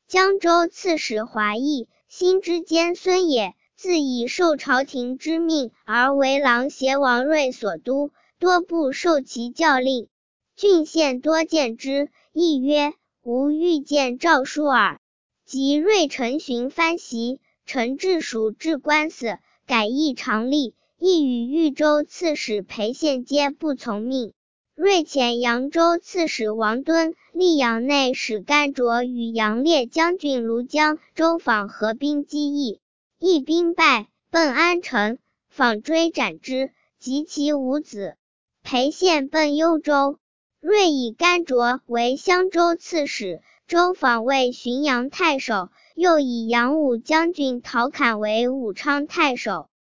江州刺史华裔，辛之监孙也，自以受朝廷之命而为郎协王睿所督，多不受其教令。郡县多见之，亦曰：吾欲见诏书耳。及睿陈询藩袭，陈治蜀置官司，改议常吏，亦与豫州刺史裴宪皆不从命。睿遣扬州刺史王敦、溧阳内史甘卓与杨烈将军卢江州访合兵击邑，邑兵败，奔安城，访追斩之，及其五子。裴宪奔幽州。睿以甘卓为襄州刺史，周访为浔阳太守，又以扬武将军陶侃为武昌太守。